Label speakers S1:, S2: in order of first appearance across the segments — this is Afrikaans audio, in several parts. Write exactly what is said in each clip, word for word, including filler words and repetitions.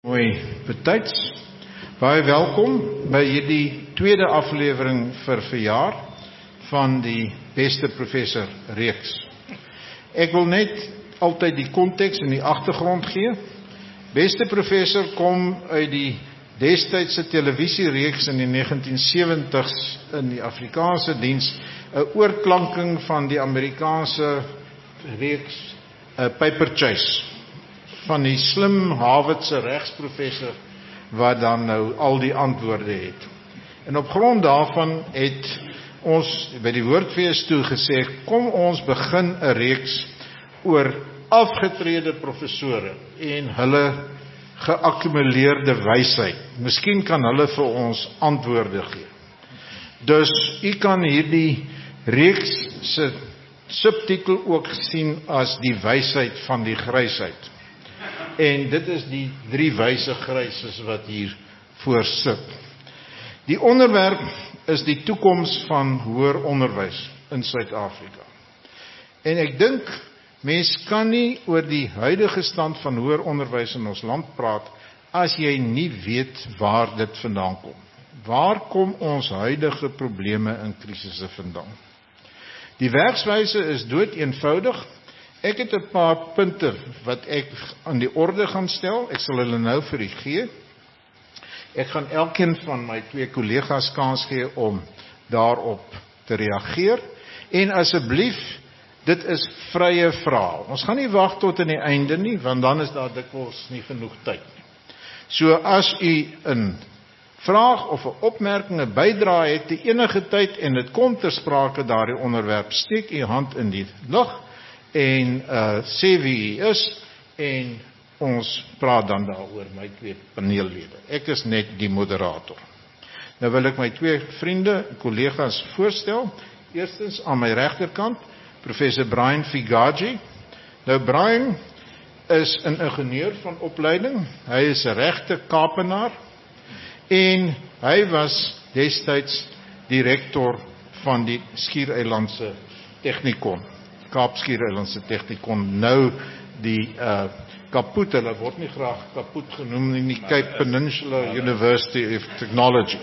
S1: Mooi betyds. Baie welkom by hierdie tweede aflewering vir verjaar van die Beste Professor reeks. Ek wil net altyd die konteks en die agtergrond gee. Beste Professor kom uit die destydse televisiereeks in die negentien sewenties in die Afrikaanse diens, 'n oorklanking van die Amerikaanse reeks uh, Paper Chase, van die slim Harvardse regsprofessor wat dan nou al die antwoorde het. En op grond daarvan het ons by die woordfees toe gesê, kom ons begin 'n reeks oor afgetrede professore en hulle geakkumuleerde wysheid. Miskien kan hulle vir ons antwoorde gee. Dus u kan hierdie reeks se subtitel ook sien as die wysheid van die grysheid. En dit is die drie wyse gryses wat hier voor sit. Die onderwerp is die toekoms van hoër onderwys in Suid-Afrika. En ek dink, mens kan nie oor die huidige stand van hoër onderwys in ons land praat, as jy nie weet waar dit vandaan kom. Waar kom ons huidige probleme en krisisse vandaan? Die werkswyse is dood eenvoudig. Ek het 'n paar punte wat ek aan die orde gaan stel. Ek sal hulle nou vir u gee. Ek gaan elkeen van my twee kollegas kans gee om daarop te reageer. En asseblief, dit is vrye vrae. Ons gaan nie wag tot aan die einde nie, want dan is daar dikwels nie genoeg tyd nie. So as u 'n vraag of 'n opmerking, 'n bydrae het te enige tyd en dit kom ter sprake daardie onderwerp, steek u hand in die lug en uh, sê wie u is, en ons praat dan daaroor, my twee paneellede. Ek is net die moderator. Nou wil ek my twee vriende, kollegas voorstel. Eerstens aan my regterkant, Professor Brian Figaji. Nou Brian is 'n ingenieur van opleiding, hy is 'n regte Kaapenaar, en hy was destyds direkteur van die Skiereilandse Technikon. Kaapskiereilandse Technikon, nou die uh, Kaput, hulle word nie graag Kaput genoem nie, die Cape Peninsula University of Technology.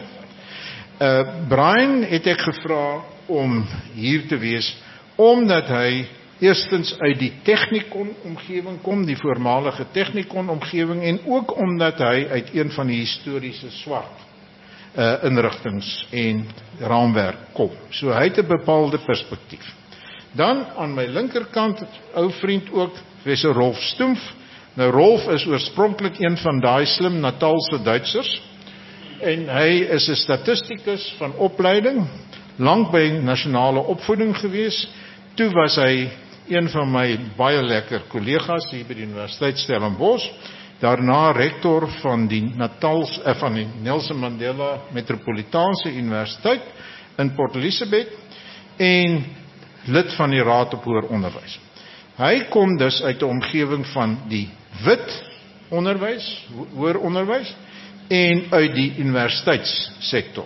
S1: Uh, Brian het ek gevra om hier te wees, omdat hy eerstens uit die Technikon omgewing kom, die voormalige Technikon omgewing, en ook omdat hy uit een van die historiese swart uh, inrigtings en raamwerk kom. So hy het 'n bepaalde perspektief. Dan aan my linkerkant, ou vriend ook, Professor Rolf Stumpf. Nou Rolf is oorspronklik een van daai slim Natalse Duitsers, en hy is 'n statistikus van opleiding, lank by nasionale opvoeding gewees. Toe was hy een van my baie lekker kollegas hier by die Universiteit Stellenbosch, daarna rektor van die Natals, eh, van die Nelson Mandela Metropolitaanse Universiteit in Port Elizabeth, en lid van die Raad op Hoër Onderwys. Hy kom dus uit 'n omgewing van die wit onderwys, hoër onderwys, en uit die universiteitssektor.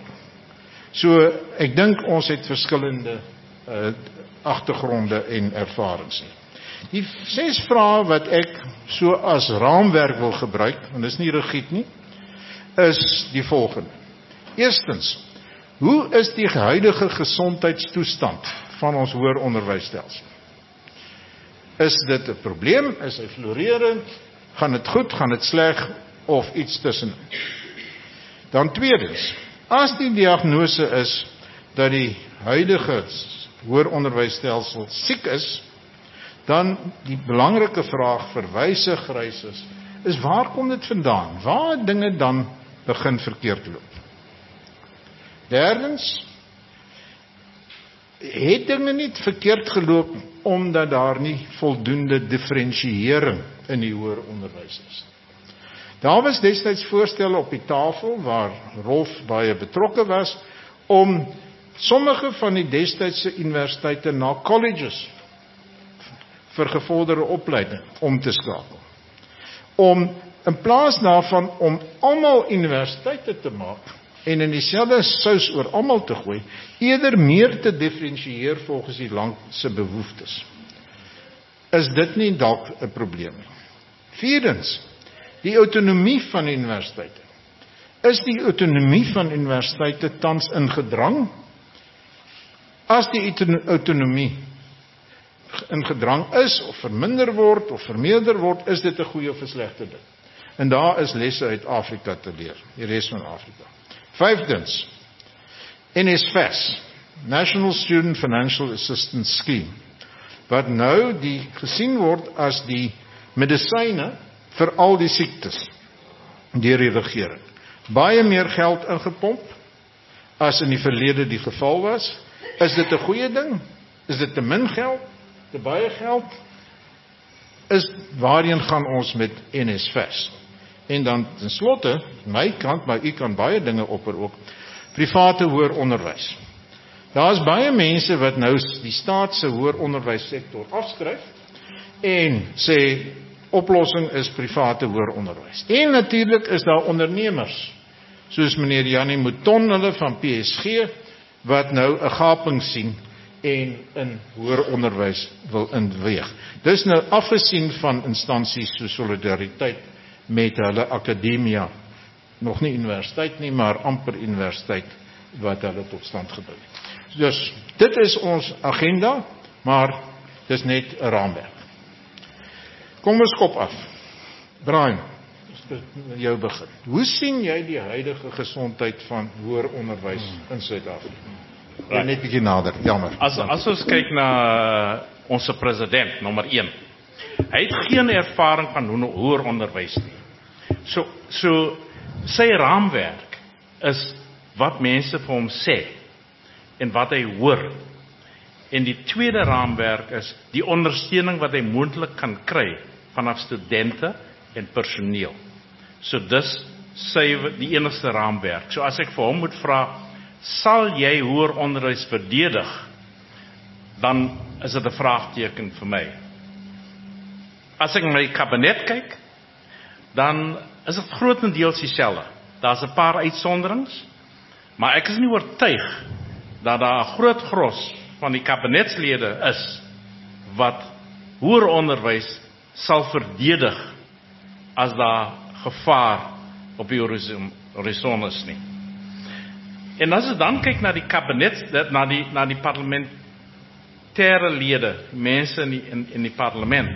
S1: So, ek dink ons het verskillende uh, agtergronde en ervarings. Die ses vrae wat ek so as raamwerk wil gebruik, en dit is nie rigied nie, is die volgende. Eerstens, hoe is die huidige gesondheidstoestand van ons hoër onderwysstelsel? Is dit 'n probleem? Is hy floreerend? Gaan dit goed? Gaan dit sleg? Of iets tussenin? Dan tweedens, as die diagnose is dat die huidige hoër onderwysstelsel siek is, dan die belangrike vraag vir wyse gryses is, waar kom dit vandaan? Waar het dinge dan begin verkeerd loop? Derdens, het dinge nie verkeerd geloop omdat daar nie voldoende diferensiering in die hoër onderwys is. Daar was destyds voorstelle op die tafel, waar Rolf baie betrokke was, om sommige van die destydse universiteite na colleges vir gevorderde opleiding om te skakel. Om in plaas daarvan om almal universiteite te maak, en in dieselfde sous oor almal te gooi, eerder meer te diferensieer volgens die land se behoeftes. Is dit nie dalk 'n probleem nie? Vierdens, Die autonomie van universiteite. Is die autonomie van universiteite tans in gedrang? As die autonomie in gedrang is, of verminder word, of vermeerder word, is dit 'n goeie of 'n slegte ding. En daar is lesse uit Afrika te leer, die res van Afrika. Vyfdens, N S F A S, National Student Financial Assistance Scheme, wat nou die gesien word as die medisyne vir al die siektes deur die regering. Baie meer geld ingepomp as in die verlede die geval was. Is dit 'n goeie ding? Is dit te min geld? Te baie geld? Is waarheen gaan ons met N S F A S? En dan ten slotte, my kant, maar u kan baie dinge opper ook, private hoër onderwys. Daar is baie mense wat nou die staat se hoër onderwyssektor afskryf en sê oplossing is private hoër onderwys. En natuurlik is daar ondernemers, soos meneer Janie Mouton hulle van P S G, wat nou 'n gaping sien en in hoër onderwys wil inweeg. Dis nou afgesien van instansies so Solidariteit met hulle akademia, nog nie universiteit nie, maar amper universiteit wat hulle tot stand gebring het. Dus dit is ons agenda, maar dis net 'n raamwerk. Kom ons kop af. Brian, met jou begin. Hoe sien jy die huidige gesondheid van hoër onderwys in Suid-Afrika? Right. Net 'n bietjie nader, jammer.
S2: As as ons kyk na uh, ons president nommer een. Hy het geen ervaring van hoër onderwys nie. So so sy raamwerk is wat mense vir hom sê en wat hy hoor. En die tweede raamwerk is die ondersteuning wat hy moontlik kan kry vanaf studente en personeel. So dis sy die enigste raamwerk. So as ek vir hom moet vra, sal jy hoër onderwys verdedig, dan is dit 'n vraagteken vir my. As ek my kabinet kyk, dan is dit grootendeels dieselfde. Daar's 'n paar uitsonderings, maar ek is nie oortuig dat daar 'n groot gros van die kabinetslede is wat hoër onderwys sal verdedig as daar gevaar op die horizon is nie. En as jy dan kyk na die kabinet, na die na die parlementêre lede, mense in die in, in die parlement,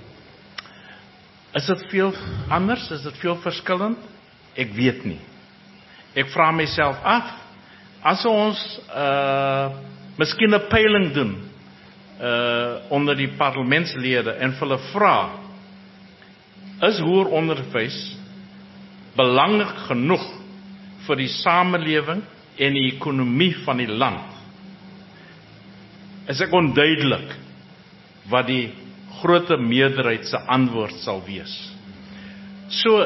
S2: is dit veel anders? Is dit veel verskillend? Ek weet nie. Ek vra myself af, as ons uh miskien 'n peiling doen uh onder die parlementslede en hulle vra, is hoër onderwys belangrik genoeg vir die samelewing en die ekonomie van die land? Is ek onduidelik wat die groot meerderheid se antwoord sal wees. So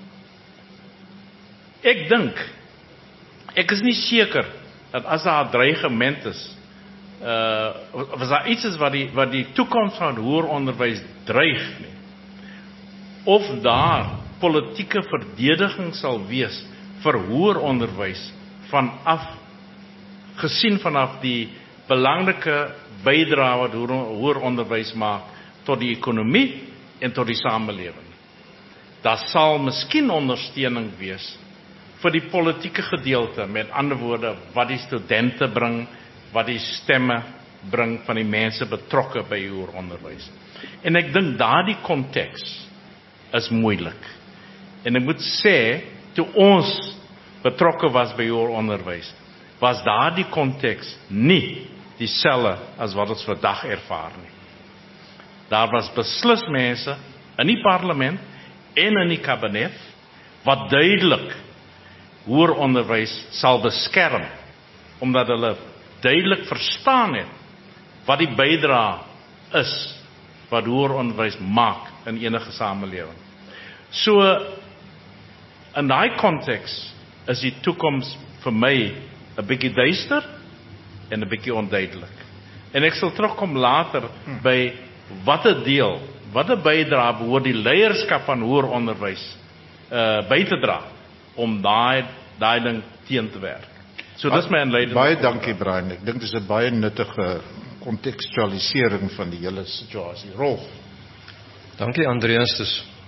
S2: ek dink, ek is nie seker dat as daar 'n dreigement is, uh was daar iets is wat die wat die toekoms van hoër onderwys dreig nie, of daar politieke verdediging sal wees vir hoër onderwys vanaf gesien vanaf die belangrike bydrae wat hoër onderwys maak tot die ekonomie en tot die samelewing. Daar sal miskien ondersteuning wees vir die politieke gedeelte, met ander woorde wat die studente bring, wat die stemme bring van die mense betrokke by hoër onderwys. En ek dink daardie konteks is moeilik. En ek moet sê, toe ons betrokke was by hoër onderwys, was daardie konteks nie dieselfde as wat ons vandag ervaar nie. Daar was beslis mense in die parlement en in die kabinet wat duidelik hoër onderwys sal beskerm, omdat hulle duidelik verstaan het wat die bydrae is wat hoër onderwys maak in enige samelewing. So in daai konteks is die toekoms vir my 'n bietjie duister en 'n bietjie onduidelik. En ek sal terugkom later hmm. by watter deel, watter bydrae behoort die leierskap van hoër onderwys uh, by te dra om daai daai ding teen te werk. So dis my inleiding.
S1: Baie dankie Brian. Ek dink dis 'n baie nuttige kontekstualisering van die hele situasie. Rolf.
S3: Dankie Andreas, dis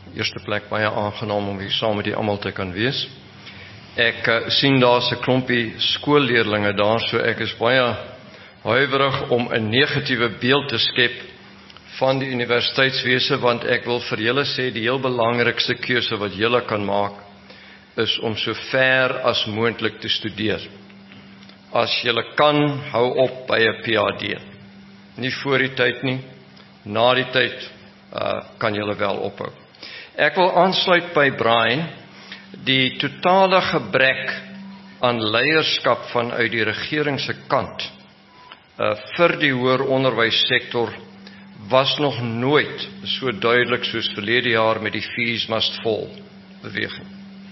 S3: eerste plek baie aangenaam om hier saam met die almal te kan wees. Ek uh, sien daar's 'n klompie skoolleerlinge daar, so ek is baie huiwerig om 'n negatiewe beeld te skep van die universiteitswese, want ek wil vir julle sê die heel belangrikste keuse wat julle kan maak is om so ver as moontlik te studeer. As julle kan, hou op by 'n P H D. Nie voor die tyd nie, na die tyd uh, kan julle wel ophou. Ek wil aansluit by Brian. Die totale gebrek aan leierskap vanuit die regering se kant uh, vir die hoër onderwyssektor was nog nooit so duidelik soos verlede jaar met die fees must fall beweging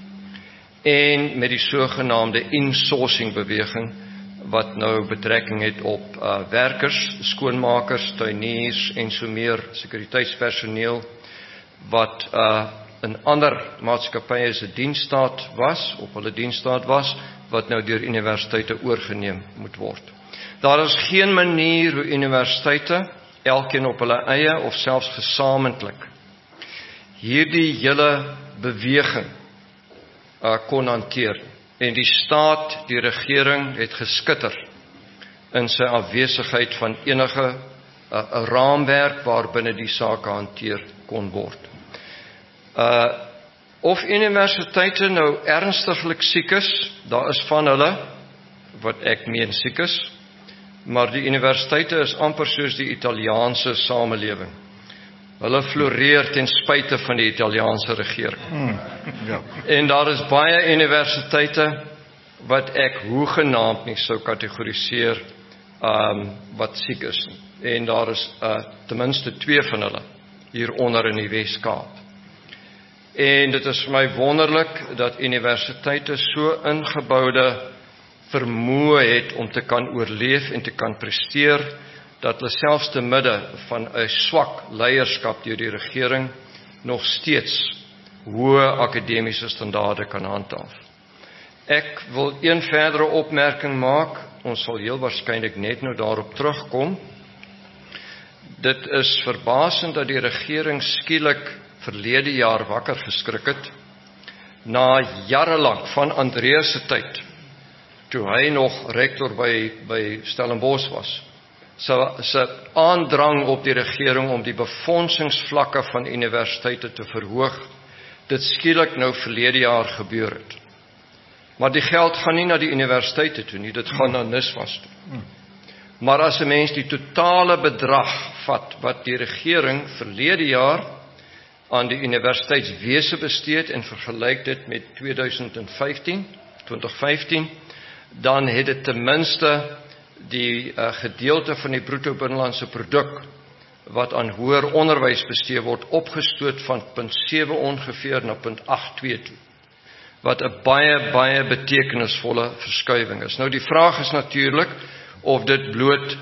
S3: en met die sogenaamde insourcing beweging wat nou betrekking het op uh, werkers, skoonmakers, tuiniers en so meer sekuriteitspersoneel wat uh, in ander maatskappye se diensstaat was, op hulle diensstaat was, wat nou deur universiteite oorgeneem moet word. Daar is geen manier hoe universiteite, elkeen op hulle eie of selfs gesamentlik, hierdie hele beweging uh, kon hanteer. En die staat, die regering, het geskitter in sy afwesigheid van enige uh, 'n raamwerk waarbinne die sake hanteer kon word. Uh, of universiteite nou ernstiglik siek is, daar is van hulle, wat ek meen siek is, maar die universiteite is amper soos die Italiaanse samelewing. Hulle floreer ten spyte van die Italiaanse regering. Hmm, ja. En daar is baie universiteite wat ek hoegenaamd nie sou kategoriseer um, wat siek is. En daar is uh, ten minste twee van hulle hieronder in die Wes-Kaap. En dit is vir my wonderlik dat universiteite so ingeboude vermoë het om te kan oorleef en te kan presteer, dat hulle selfs te midde van 'n swak leierskap deur die regering nog steeds hoë akademiese standaarde kan handhaaf. Ek wil een verdere opmerking maak, ons sal heel waarskynlik net nou daarop terugkom. Dit is verbasend dat die regering skielik verlede jaar wakker geskrik het, na jare lank van Andreas se tyd, toe hy nog rektor by, by Stellenbosch was, sy, sy aandrang op die regering om die befondsingsvlakke van universiteite te verhoog, dit skielik nou verlede jaar gebeur het. Maar die geld gaan nie na die universiteite toe nie, dit gaan na NISWAS toe. Maar as 'n mens die totale bedrag vat wat die regering verlede jaar aan die universiteitswese bestee het en vergelyk dit met twintig vyftien, dan het dit ten minste die uh, gedeelte van die bruto binnelandse produk wat aan hoër onderwys bestee word opgestoot van punt sewe ongeveer na punt agt twee toe, wat 'n baie baie betekenisvolle verskuiwing is. Nou die vraag is natuurlik of dit bloot 'n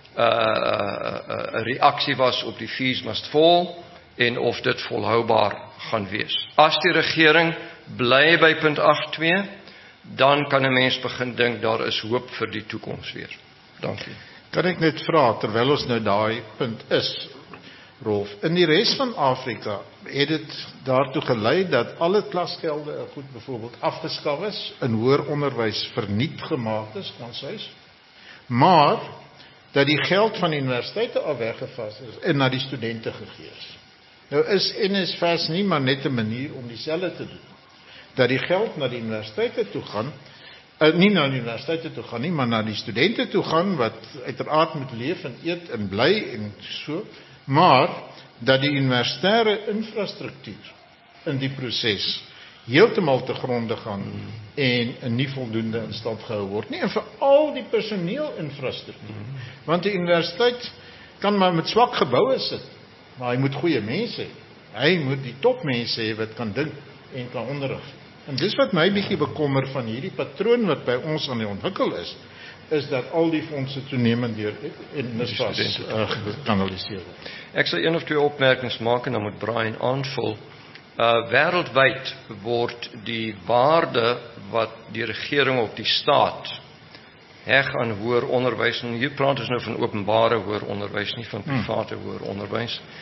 S3: uh, uh, reaksie was op die fees must fall en of dit volhoubaar gaan wees. As die regering bly by punt agt twee, dan kan 'n mens begin dink daar is hoop vir die toekoms weer. Dankie.
S1: Kan ek net vra, terwyl ons nou daai punt is, Rolf, in die res van Afrika het dit daartoe gelei dat alle klasgelde goed byvoorbeeld afgeskaf is, in hoër onderwys verniet gemaak is, ons huis, maar dat die geld van die universiteite al weggevas is en na die studente gegee is. Nou is N S F A S nie maar net 'n manier om dieselfde te doen. Dat die geld na die universiteite toe gaan, uh, nie na die universiteite toe gaan nie, maar na die studente toe gaan, wat uiteraard moet leef en eet en bly en so, maar dat die universitaire infrastruktuur in die proses heeltemal te gronde gaan en nie voldoende in stand gehou word nie, en veral die personeelinfrastruktuur. Want die universiteit kan maar met swak geboue sit, maar hy moet goeie mense hê. Hy moet die topmense hê wat kan dink en kan onderrig. En dis wat my bietjie bekommer van hierdie patroon wat by ons aan die ontwikkel is, is dat al die fondse toenemend deur N S F A S uh, gekanaliseer word.
S3: Ek sal een of twee opmerkings maak en dan moet Brian aanvul. Uh, wêreldwyd word die waarde wat die regering op die staat heg aan hoër onderwys, en hier praat ons nou van openbare hoër onderwys, nie van private hoër onderwys,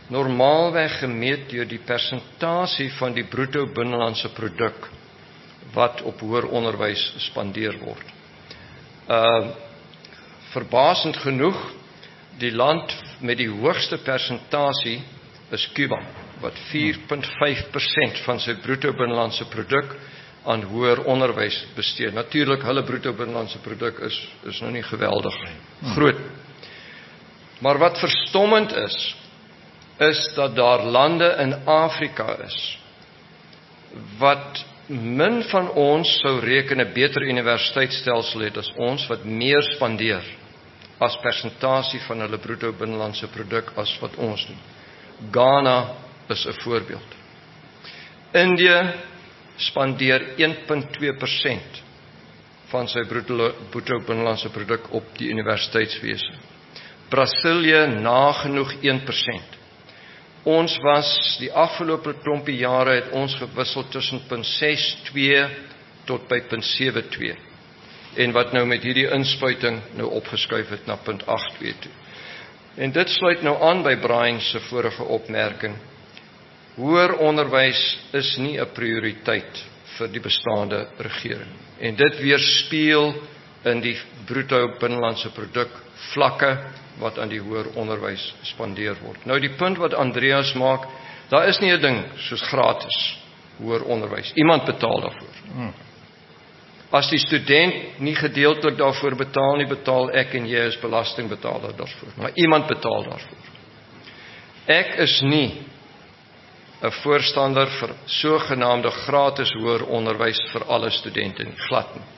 S3: normaalweg gemeet deur die persentasie van die bruto binnelandse produk wat op hoër onderwys spandeer word. Uh, verbasend genoeg, die land met die hoogste persentasie is Cuba, wat vier komma vyf persent van sy bruto binnelandse produk aan hoër onderwys bestee. Natuurlik, hulle bruto binnelandse produk is, is nou nie geweldig groot. Maar wat verstommend is, is dat daar lande in Afrika is, wat min van ons sou reken 'n beter universiteitsstelsel het as ons, wat meer spandeer as persentasie van hulle bruto binnelandse produk as wat ons doen. Ghana is 'n voorbeeld. Indië spandeer een komma twee persent van sy bruto, bruto binnelandse produk op die universiteitswese. Brasilië nagenoeg een persent. Ons was die afgelope klompie jare het ons gewissel tussen nul komma ses twee tot by nul komma sewe twee. En wat nou met hierdie inspuiting nou opgeskuif het na nul komma agt twee toe. En dit sluit nou aan by Brian se vorige opmerking. Hoër onderwys is nie 'n prioriteit vir die bestaande regering. En dit weerspieël in die bruto binnelandse produk vlakke wat aan die hoër onderwys spandeer word. Nou die punt wat Andreas maak, daar is nie 'n ding soos gratis hoër onderwys. Iemand betaal daarvoor. Hmm. As die student nie gedeeltelik daarvoor betaal nie, betaal ek en jy as belastingbetaler daarvoor. Maar iemand betaal daarvoor. Ek is nie 'n voorstander vir sogenaamde gratis hoër onderwys vir alle studente nie, glad nie.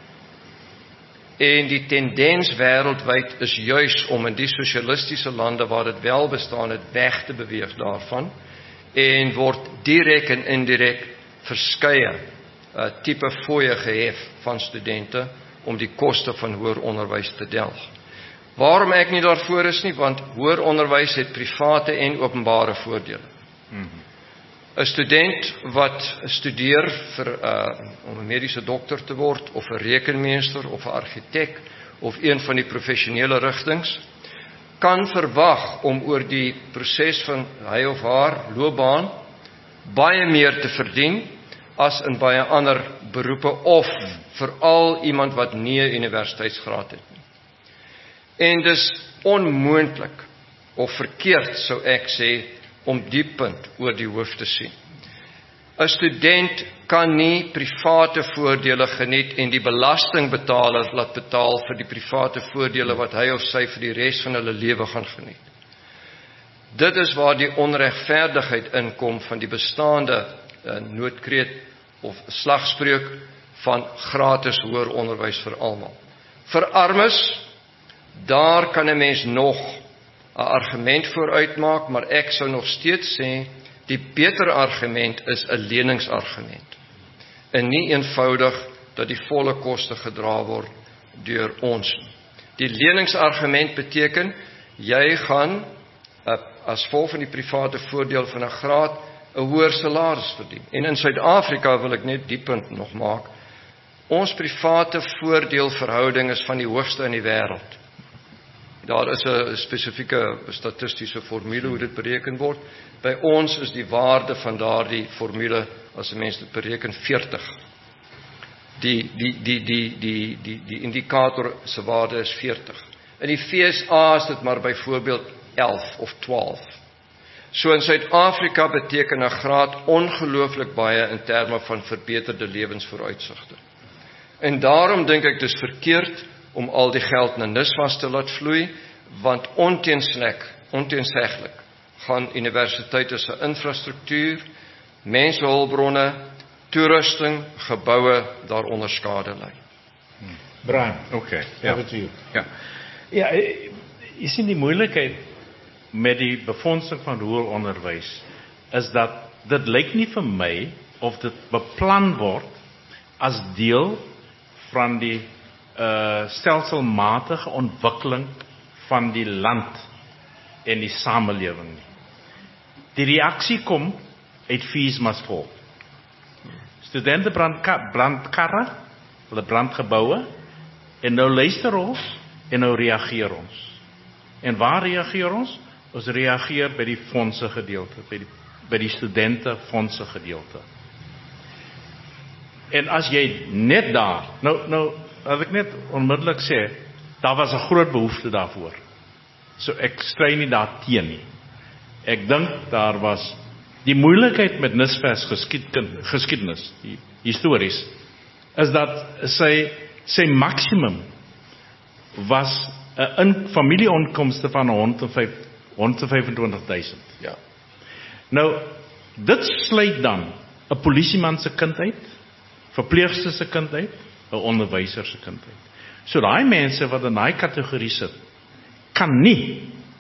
S3: En die tendens wêreldwyd is juis om in die sosialistiese lande waar dit wel bestaan het, weg te beweeg daarvan, en word direk en indirek verskeie uh, tipe fooie gehef van studente om die koste van hoër onderwys te delg. Waarom ek nie daarvoor is nie, want hoër onderwys het private en openbare voordele. Mm-hmm. 'n student wat studeer vir uh, om 'n mediese dokter te word, of 'n rekenmeester, of 'n argitek, of een van die professionele rigtings, kan verwag om oor die proses van hy of haar loopbaan baie meer te verdien as in baie ander beroepe, of veral iemand wat nie 'n universiteitsgraad het nie. En dis onmoontlik of verkeerd, sou ek sê, om die punt oor die hoof te sien. 'n Student kan nie private voordele geniet en die belastingbetaler laat betaal vir die private voordele wat hy of sy vir die res van hulle lewe gaan geniet. Dit is waar die onregverdigheid inkom van die bestaande uh, noodkreet of slagspreuk van gratis hoër onderwys vir almal. Vir armes, daar kan 'n mens nog 'n argument voor uitmaak, maar ek sou nog steeds sê, die beter argument is 'n leningsargument. En nie eenvoudig dat die volle koste gedra word deur ons. Die leningsargument beteken, jy gaan, as gevolg van die private voordeel van 'n graad, 'n hoër salaris verdien. En in Suid-Afrika wil ek net die punt nog maak, ons private voordeelverhouding is van die hoogste in die wêreld. Daar is 'n spesifieke statistiese formule hoe dit bereken word. By ons is die waarde van daardie formule, as 'n mens dit bereken, veertig. Die die die die die die die indikator se waarde is veertig. In die V S A is dit maar byvoorbeeld elf of twaalf. So in Suid-Afrika beteken 'n graad ongelooflik baie in terme van verbeterde lewensvooruitsigte. En daarom dink ek dis verkeerd om al die geld na NSFAS te laat vloei, want onteenslik, onteenseglik gaan universiteite se infrastruktuur, mensehulpbronne, toerusting, geboue daaronder skade ly.
S1: Hmm. Brian,
S2: okay,
S1: ja. Ja.
S2: Ja. Ja, jy sien die moeilikheid met die befondsing van hoër onderwys is dat dit lyk nie vir my of dit beplan word as deel van die uh, stelselmatige ontwikkeling van die land en die samelewing nie. Die reaksie kom uit fees must fall. Studente brand, brand karre, hulle brandgeboue, en nou luister ons, en nou reageer ons. En waar reageer ons? ons reageer by die fondse gedeelte, by die, by die studente fondse gedeelte. En as jy net daar, nou, nou, as ek net onmiddellik sê, daar was 'n groot behoefte daarvoor. So ek stry nie daar teen nie. Ek dink daar was die moeilikheid met Nisvers geskiedenis, die histories, is dat sy sy maksimum was 'n familieonkomste van honderdvyfentwintig duisend.
S3: Ja.
S2: Nou, dit sluit dan 'n polisieman se kind uit, verpleegster se kind uit, 'n onderwyser se kind uit. So daai mense wat in daai kategorie sit, kan nie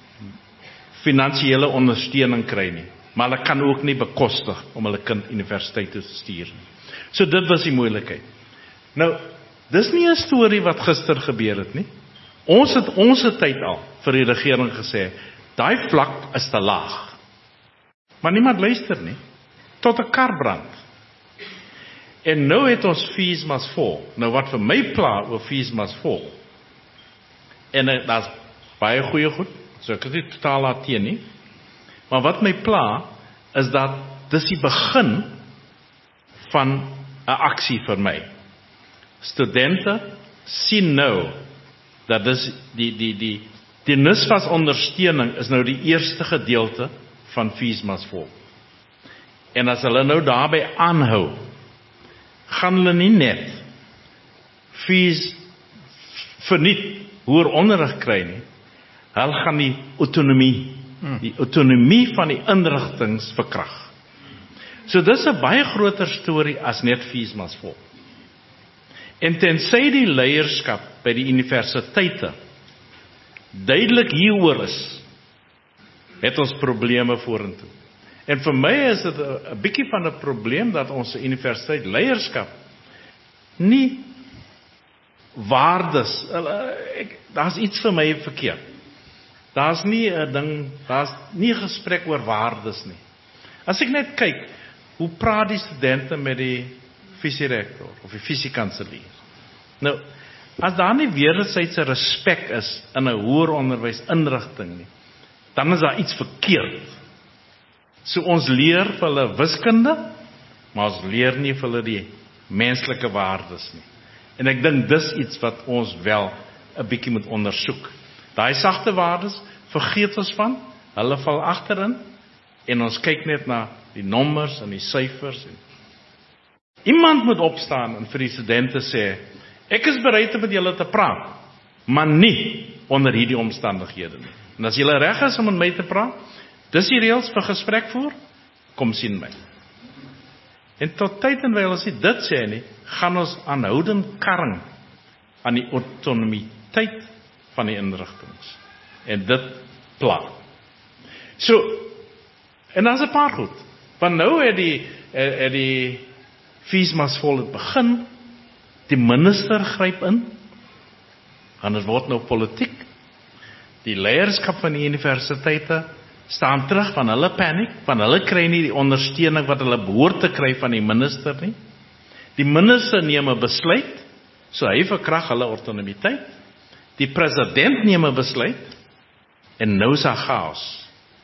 S2: finansiële ondersteuning kry nie, maar hulle kan ook nie bekostig om hulle kind universiteit toe te stuur nie. So dit was die moeilikheid. Nou, dis nie 'n storie wat gister gebeur het nie. Ons het ons het tyd al vir die regering gesê, daai vlak is te laag. Maar niemand luister nie, tot 'n kar brand. En nou het ons fees must fall. Nou wat vir my pla oor fees must fall. En uh, daar's baie goeie goed, so ek is nie totaal daar teen nie. Maar wat my pla is dat dis die begin van 'n aksie vir my. Studente sien nou dat dis die die die die Nisvers ondersteuning is nou die eerste gedeelte van fees must fall. En as hulle nou daarby aanhou, gaan hulle nie net fees verniet hoër onderrig kry nie, hulle gaan die autonomie, die autonomie van die inrigtings verkrag. So dis 'n baie groter storie as net fees must fall. En tensy die leierskap by die universiteite duidelik hieroor is, het ons probleme vorentoe. En vir my is dit 'n bietjie van 'n probleem dat ons universiteit leierskap nie waardes, daar's iets vir my verkeerd. Daar's nie 'n ding, daar's nie 'n gesprek oor waardes nie. As ek net kyk, hoe praat die studente met die visierektor of die visiekanselier? Nou, as daar nie wederwysige respek is in 'n hoër onderwys inrigting nie, dan is daar iets verkeerd. So ons leer vir hulle wiskunde, maar ons leer nie vir hulle die menslike waardes nie. En ek dink dis iets wat ons wel 'n bietjie moet ondersoek. Daai sagte waardes vergeet ons van, hulle val agterin en ons kyk net na die nommers en die syfers. Iemand moet opstaan en vir die studente sê, ek is bereid om met julle te praat, maar nie onder hierdie omstandighede nie. En as julle reg is om met my te praat, dis die reëls vir gesprek voer, kom sien my. En tot tyd en wyl as jy dit sê nie, gaan ons aanhoudend karring aan die autonomiteit van die inrigtings. En dit pla. So, en dan is 'n paar goed. Want nou het die, het die fees must fall het begin, die minister gryp in, en het word nou politiek. Die leierskap van die universiteite staan terug van hulle paniek, van hulle kry nie die ondersteuning wat hulle behoort te kry van die minister nie. Die minister neem 'n besluit, so hy verkrag hulle autonomiteit. Die president neem 'n besluit, en nou is daar chaos.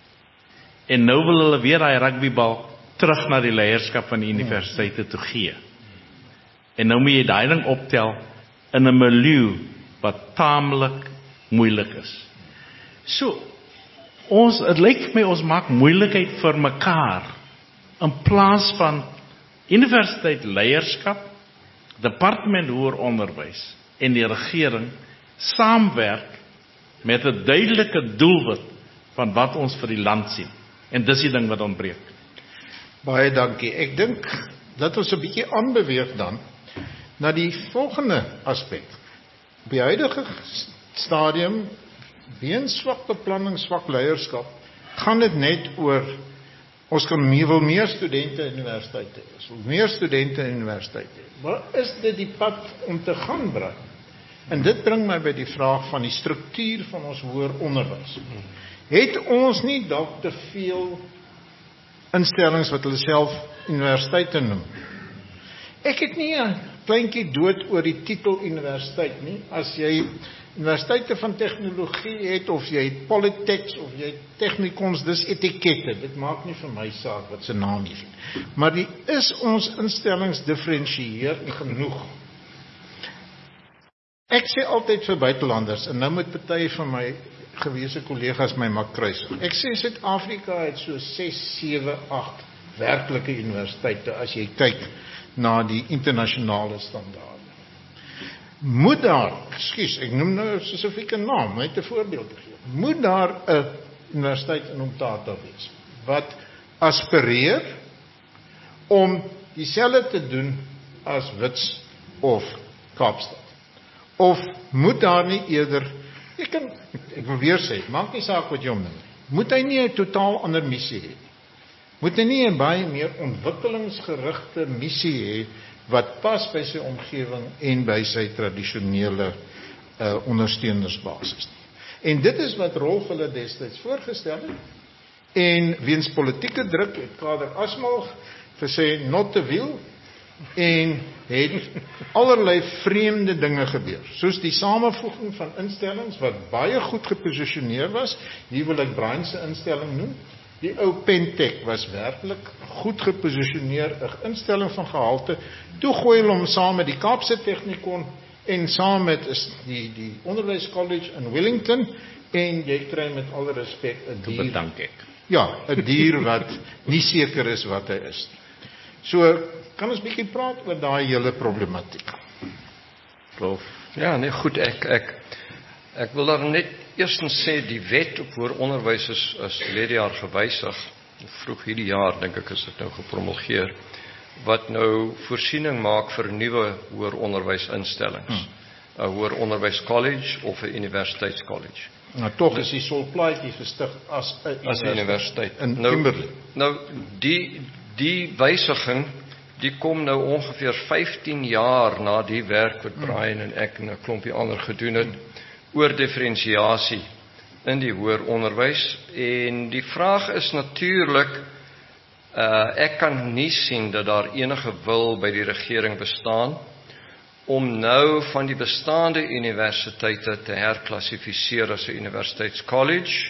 S2: En nou wil hulle weer daai rugbybal terug na die leierskap van die universiteite toe gee. En nou moet jy daai ding optel in 'n milieu wat taamlik moeilik is. So, ons, het lyk vir my ons maak moeilikheid vir mekaar, in plaas van universiteit leierskap, departement hoër onderwys en die regering saamwerk met 'n duidelike doelwit van wat ons vir die land sien. En dis die ding wat ontbreek.
S1: Baie dankie. Ek dink dat ons 'n bietjie aanbeweeg dan na die volgende aspek. Op die huidige stadium, weens swak beplanning, swak leierskap, gaan dit net oor ons kan meer wil meer studente in universiteite hê. Ons wil meer studente in universiteite hê. Maar is dit die pad om te gaan bring? En dit bring my by die vraag van die struktuur van ons hoër onderwys. Het ons nie dalk te veel instellings wat hulle self universiteite noem? Ek het nie kleintjie dood oor die titel universiteit nie. As jy universiteite van tegnologie het, of jy het Polytechs, of jy het Technikons, dis etikette, dit maak nie vir my saak wat se naam jy het. Maar die is ons instellings differentieer genoeg. Ek sê altyd vir buitelanders, en nou moet party van my gewese kollegas my maak kruis. Ek sê Suid-Afrika het so ses, sewe, agt werklike universiteite, as jy kyk na die internasionale standaarde. Moet daar, ekskuus, ek noem nou 'n spesifieke naam, net 'n voorbeeld te gee. Moet daar 'n universiteit in Umtata wees wat aspireer om dieselfde te doen as Wits of Kaapstad? Of moet daar nie eerder, ek kan ek wil weer sê, maak nie saak wat jy omnoem. Moet hy nie 'n totaal ander missie hê? Moet hy nie 'n baie meer ontwikkelingsgerigte missie hê wat pas by sy omgewing en by sy tradisionele uh, ondersteunersbasis nie? En dit is wat Rolf hulle destyds voorgestel het. En weens politieke druk het Kader Asmal gesê not te wiel, en het allerlei vreemde dinge gebeur, soos die samevoeging van instellings wat baie goed geposisioneer was. Hier wil ek Brian se instelling noem. Die ou Pentec was werklik goed geposisioneer, 'n instelling van gehalte. Toe gooi hulle hom saam met die Kaapse Technikon en saam met die die Onderwys College in Wellington, en jy kry met alle respek 'n dier.
S2: Bedank ek.
S1: Ja, 'n dier wat nie seker is wat hy is nie. So kan ons bietjie praat oor daai hele problematiek.
S2: Prof.
S3: Ja, nee, goed, ek ek ek wil daar net eerstens sê die wet op hoër onderwys is is verlede jaar gewysig, vroeg hierdie jaar dink ek is dit nou gepromulgeer, wat nou voorsiening maak vir nuwe hoër onderwysinstellings, 'n hmm. hoër onderwys college of 'n universiteitskollege.
S1: Nou tog is die Solplaatjie gestig as 'n
S3: as 'n universiteit
S1: in
S3: nou,
S1: Kimberley.
S3: Nou die die wysiging die kom nou ongeveer vyftien jaar na die werk wat Brian en ek en 'n klompie ander gedoen het oor diferensiasie in die hoër onderwys. En die vraag is natuurlik, uh, ek kan nie sien dat daar enige wil by die regering bestaan om nou van die bestaande universiteite te herklassifiseer as 'n universiteitskollege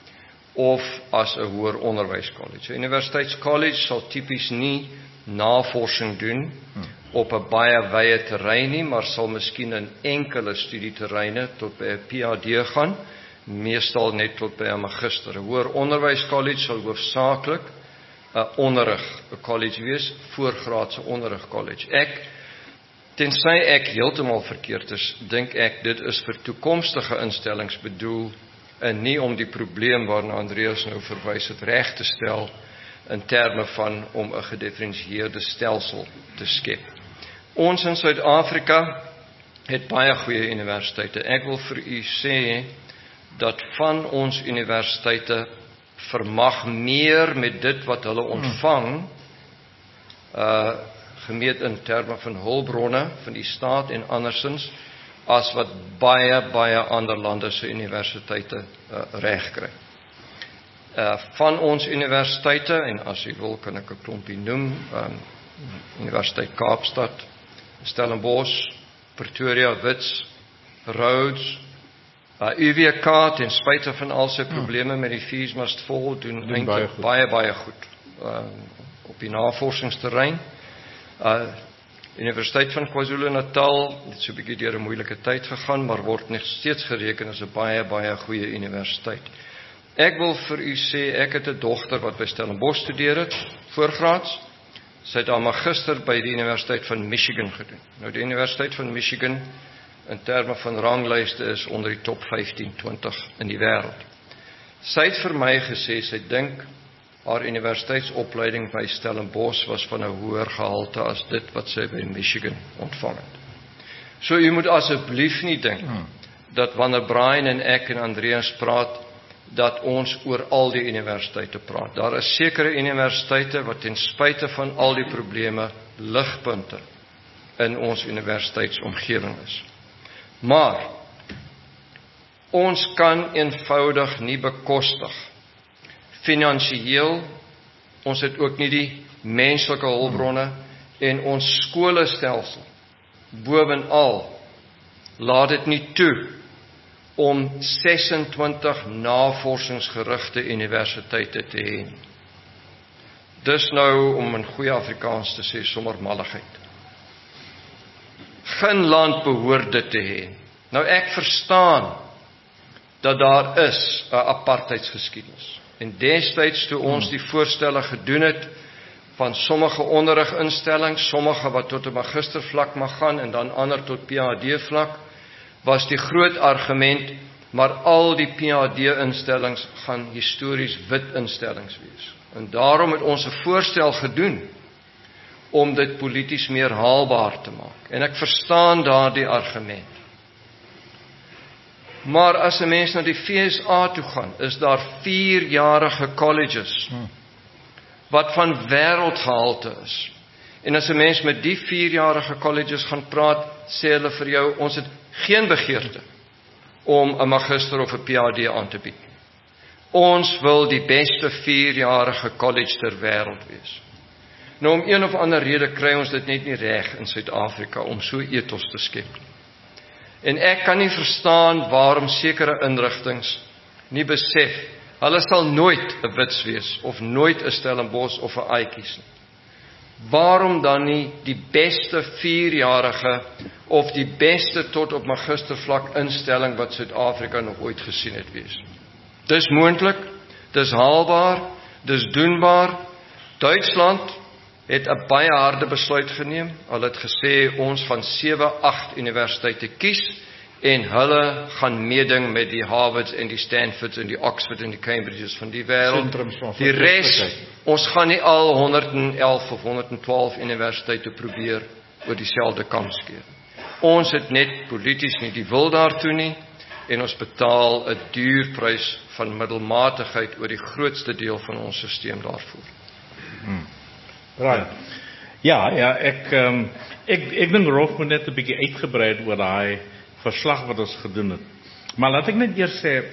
S3: of as 'n hoër onderwyskollege. 'n Universiteitskollege sal tipies nie navorsing doen op 'n baie wye terrein nie, maar sal miskien in enkele studieterreine tot by 'n P H D gaan, meestal net tot by 'n magister. 'n Hoër onderwyskollege sal hoofsaaklik 'n onderrig, 'n college wees, voorgraadse onderrig college. Ek Tensy ek heeltemal verkeerd is, dink ek dit is vir toekomstige instellings bedoel en nie om die probleem waarna Andreas nou verwys het reg te stel in terme van om 'n gedifferensieerde stelsel te skep. Ons in Suid-Afrika het baie goeie universiteite. Ek wil vir u sê dat van ons universiteite vermag meer met dit wat hulle ontvang, uh gemeet in terme van hulpbronne van die staat en andersins, as wat baie, baie ander lande se universiteite uh, reg kry. Uh, van ons universiteite, en as u wil kan ek 'n klompie noem, um, Universiteit Kaapstad, Stellenbosch, Pretoria, Wits, Rhodes, uh, U W K, ten spyte van al sy probleme met die fees must fall, doen eintlik baie, baie goed uh, op die navorsingsterrein. Uh, Universiteit van KwaZulu-Natal het so 'n bietjie deur 'n moeilike tyd gegaan, maar word nog steeds gereken as 'n baie baie goeie universiteit. Ek wil vir u sê, ek het 'n dogter wat by Stellenbosch studeer het, voorgraads. Sy het haar magister by die Universiteit van Michigan gedoen. Nou die Universiteit van Michigan in terme van ranglyste is onder die top vyftien, twintig in die wêreld. Sy het vir my gesê sy dink haar universiteitsopleiding by Stellenbosch was van 'n hoër gehalte as dit wat sy by Michigan ontvang het. So u moet asseblief nie dink hmm. dat wanneer Brian en ek en Andreas praat, dat ons oor al die universiteite praat. Daar is sekere universiteite wat ten spyte van al die probleme ligpunte in ons universiteitsomgewing is. Maar ons kan eenvoudig nie bekostig finansiëel, ons het ook nie die menslike hulpbronne en ons skolestelsel bovenal laat dit nie toe om sesentwintig navorsingsgerigte universiteite te hê. Dis nou, om in goeie Afrikaans te sê, sommer malligheid. Geen land behoort dit te hê. Nou ek verstaan dat daar is 'n apartheidsgeskiedenis. En destyds toe ons die voorstelle gedoen het van sommige onderriginstellings, sommige wat tot 'n magistervlak mag gaan en dan ander tot P H D vlak, was die groot argument, maar al die P H D-instellings gaan histories wit instellings wees. En daarom het ons 'n voorstel gedoen om dit polities meer haalbaar te maak. En ek verstaan daardie argument. Maar as 'n mens na die V S A toe gaan, is daar vierjarige colleges wat van wêreldgehalte is. En as 'n mens met die vierjarige colleges gaan praat, sê hulle vir jou, ons het geen begeerte om 'n magister of 'n P H D aan te bied. Ons wil die beste vierjarige college ter wêreld wees. Nou om een of ander rede kry ons dit net nie reg in Suid-Afrika om so ethos te skep. En ek kan nie verstaan waarom sekere inrigtings nie besef, hulle sal nooit 'n Wits wees, of nooit 'n Stellenbosch of 'n Aatjies nie. Waarom dan nie die beste vierjarige of die beste tot op magistervlak instelling wat Suid-Afrika nog ooit gesien het wees? Dis moontlik, dis haalbaar, dis doenbaar. Duitsland het 'n baie harde besluit geneem. Hulle het gesê ons gaan sewe, agt universiteite kies en hulle gaan meeding met die Harvards en die Stanfords en die Oxford en die Cambridges van die wêreld. Die res, ons gaan nie al honderdelf of honderdtwaalf universiteite probeer oor dieselfde kam skeer. Ons het net polities nie die wil daartoe nie en ons betaal 'n duur prys van middelmatigheid oor die grootste deel van ons stelsel daarvoor.
S2: Hmm. Right. Ja, ja, ek um, ek ek dink Rolf moet net 'n bietjie uitgebrei oor daai verslag wat ons gedoen het. Maar laat ek net eers sê,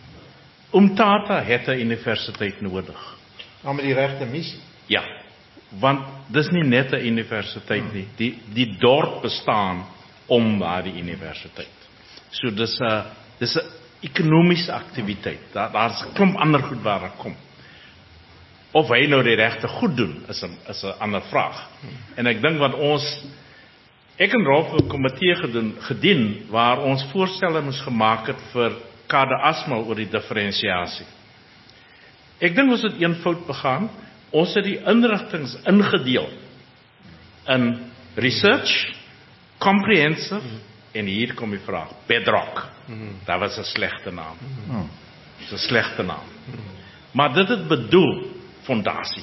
S2: Umtata het 'n universiteit nodig.
S1: Nou met die regte missie.
S2: Ja, want dis nie net 'n universiteit nie. Die die dorp bestaan om daardie universiteit. So dis 'n dis 'n ekonomiese aktiwiteit. Daar daar's 'n klomp ander goed waar dit kom. Of hy nou die regte goed doen, is 'n is 'n ander vraag. En ek dink wat ons ek en Rolf 'n komitee gedoen gedien waar ons voorstelle moes gemaak het vir Kader Asmal oor die diferensiasie. Ek dink ons het een fout begaan. Ons het die inrigtings ingedeel in research, comprehensive en hier kom die vraag, bedrock. Dat was 'n slegte naam. Dis 'n slegte naam. Maar dit het bedoel fondasie.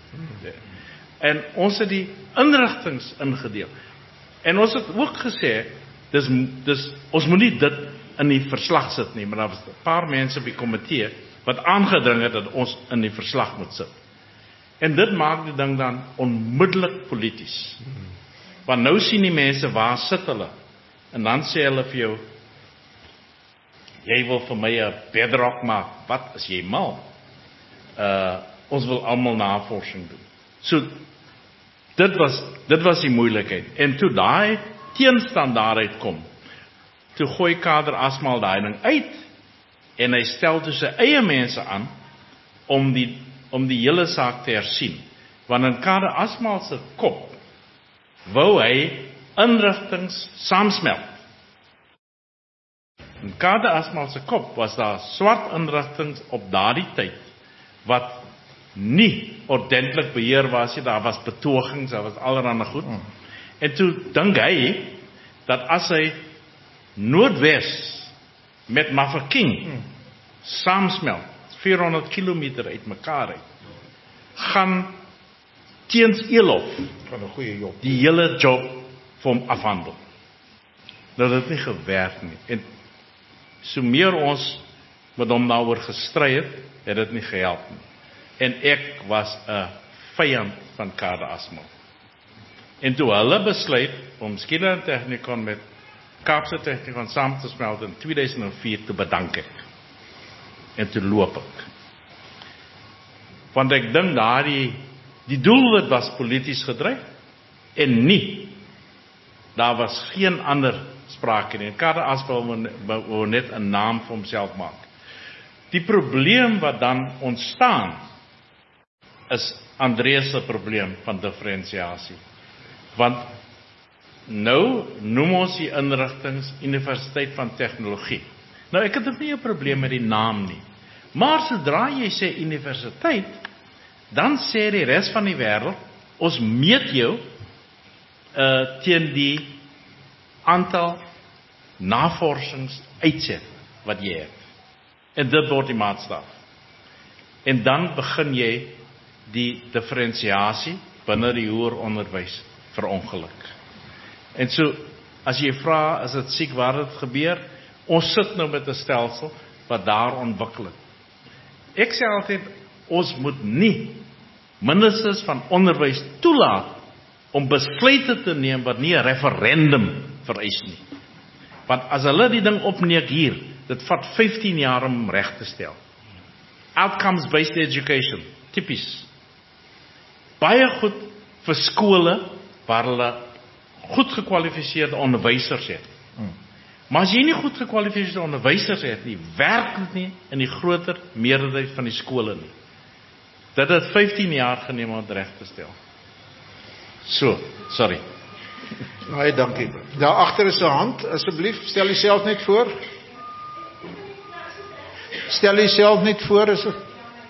S2: En ons het die inrigtings ingedeel. En ons het ook gesê, dis dis ons moet nie dit in die verslag sit nie, maar daar was 'n paar mense op die komitee wat aangedring het dat ons in die verslag moet sit. En dit maak die ding dan onmiddellik polities. Want nou sien die mense waar sit hulle. En dan sê hulle vir jou, jy wil vir my 'n bedrock maak. Wat is jy mal? Uh ons wil almal navorsing doen. So dit was dit was die moeilikheid. En toe daai teenstand daaruit kom, toe gooi Kader Asmal daai ding uit en hy stel toe sy eie mense aan om die om die hele saak te hersien. Want in Kader Asmal se kop wou hy inrigtings saamsmelt. In Kader Asmal se kop was daar swart inrigtings op daardie tyd wat nie ordentlik beheer was nie. Daar was betogings, daar was allerlei goed. Mm. En toe dink hy dat as hy Noordwes met Mafeking mm. saamsmelt, vierhonderd kilometer uit mekaar uit, gaan teens Elof
S1: van 'n goeie job
S2: die hele job vir hom afhandel. Dat het nie gewerk nie. En so meer ons met hom daaroor gestry het, het dit nie gehelp nie. En ek was 'n vyand van Kader Asmal. En toe hulle besluit om Skieler Technikon met Kaapse Technikon saam te smelt in twee duisend vier, te bedank ek. En toe loop ek. Want ek dink daardie die doelwit was polities gedryf en nie Daar was geen ander sprake nie. Karl Asbel wou net 'n naam vir homself maak. Die probleem wat dan ontstaan is Andreas se probleem van diferensiasie. Want nou noem ons die inrigtings Universiteit van Tegnologie. Nou ek het dit nie 'n probleem met die naam nie. Maar sodra jy sê universiteit, dan sê die res van die wêreld, ons meet jou uh, teen die aantal navorsingsuitset wat jy het. En dit word die maatstaf. En dan begin jy die diferensiasie binne die hoër onderwys verongeluk. En so, as jy vra, as dit siek waar dit gebeur, ons sit nou met 'n stelsel wat daar ontwikkel het. Ek sê altyd, ons moet nie ministers van onderwys toelaat om besluite te neem wat nie 'n referendum vereis nie. Want as hulle die ding opneek hier, dit vat vyftien jaar om reg te stel. Outcomes-based education, tipies. Baie goed vir skole waar hulle goed gekwalifiseerde onderwysers het. Maar as jy nie goed gekwalifiseerde onderwysers het nie, werk dit nie in die groter meerderheid van die skole nie. Dit het vyftien jaar geneem om dit reg te stel. So, sorry.
S1: Baie dankie. Daar agter is 'n hand, asseblief, stel jouself net voor. Stel jouself net voor as 'n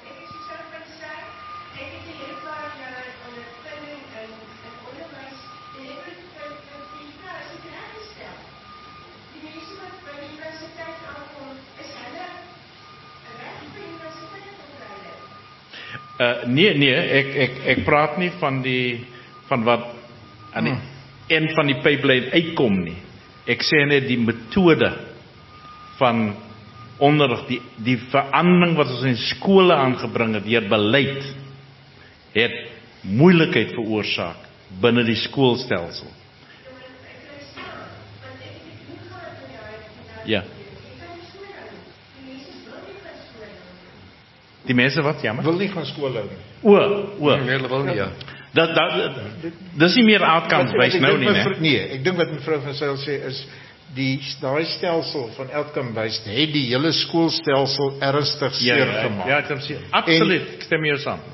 S2: Uh, nee, nee, ek, ek, ek praat nie van die, van wat aan die end van die pipeline uitkom nie. Ek sê net die metode van onderrig, die, die verandering wat ons in skole aangebring het, deur beleid, het moeilikheid veroorsaak binne die skoolstelsel. Ja. Die mense wat, jammer?
S1: Wil nie gaan skool hou nie.
S2: O, o.
S3: Nee, hulle wil nie, ja.
S2: Dat, dat, dis nie meer outcomes based nou nie, né?
S1: Nee, ek dink wat mevrou van Sail sê is, die daai stelsel van outcome based het die hele skoolstelsel ernstig seer
S2: ja,
S1: gemaak.
S2: Ja, ek sê absoluut, ek stem jou saam.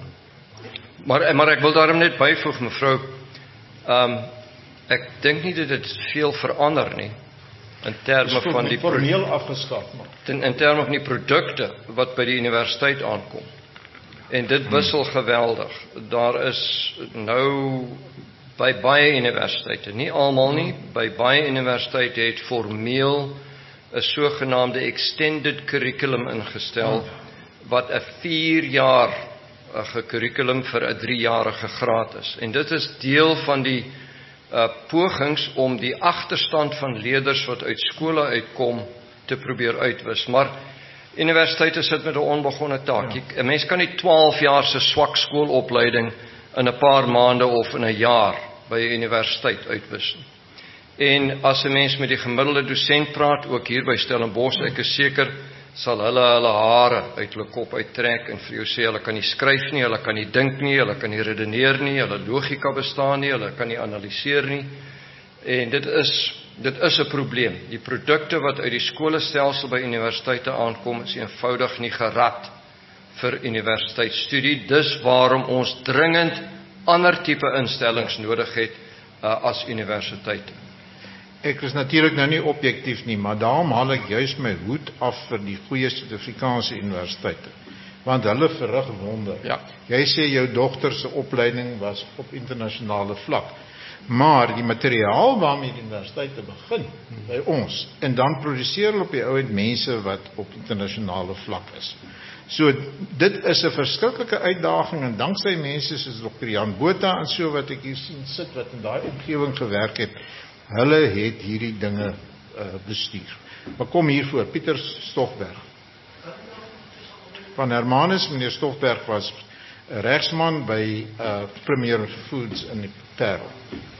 S3: Maar maar ek wil daarom net byvoeg, mevrou, ehm um, ek dink nie dat dit veel verander nie in terme van die
S1: formeel afgeskaf maak.
S3: In, in terme van die produkte wat by die universiteit aankom. En dit wissel geweldig. Daar is nou by baie universiteite, nie almal nie, by baie universiteite het formeel 'n sogenaamde extended curriculum ingestel wat 'n vier jaar 'n kurrikulum vir 'n driejarige graad is. En dit is deel van die uh, pogings om die agterstand van leerders wat uit skole uitkom te probeer uitwis. Maar universiteite sit met 'n onbegonne taak. Ja. 'n Mens kan nie twaalf jaar se swak skoolopleiding in 'n paar maande of in 'n jaar by 'n universiteit uitwis nie. En as 'n mens met die gemiddelde dosent praat, ook hier by Stellenbosch, ek is seker sal hulle hulle hare uit hulle kop uittrek en vir jou sê hulle kan nie skryf nie, hulle kan nie dink nie, hulle kan nie redeneer nie, hulle logika bestaan nie, hulle kan nie analiseer nie. En dit is dit is 'n probleem. Die produkte wat uit die skolestelsel by universiteite aankom is eenvoudig nie gerad vir universiteitsstudie. Dis waarom ons dringend ander tipe instellings nodig het uh, as universiteite.
S1: Ek is natuurlik nou nie objektief nie, maar daarom haal ek juis my hoed af vir die goeie Suid-Afrikaanse universiteite, want hulle verrig wonder.
S3: Ja.
S1: Jy sê jou dogter se opleiding was op internasionale vlak, maar die materiaal waarmee die universiteite begin by ons, en dan produseer hulle op die ou end mense wat op internasionale vlak is. So dit is 'n verskriklike uitdaging, en danksy mense soos dokter Jan Botha en so wat ek hier sien sit wat in daai omgewing gewerk het, hulle het hierdie dinge uh, bestuur. Maar kom hier voor, Pieter Stoffberg. Van Hermanus, meneer Stoffberg was 'n regsman by uh, Premier Foods in die Parel.